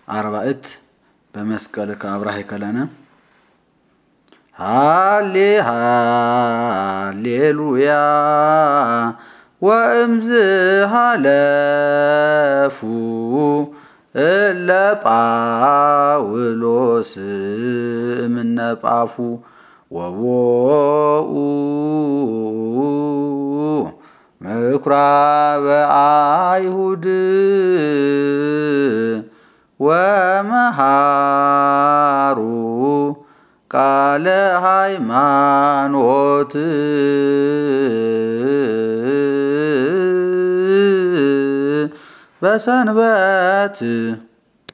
አርባዕት በመስቀል ከአብራህ ከለነ ሃሌሉያ ወእምዝ ሃለፉ እለ ጳውሎስ እምነ ጳፉ ወቦኡ ምኵራበ አይሁድ ወመሃሩ ቃለ ሃይማኖት በሰንበት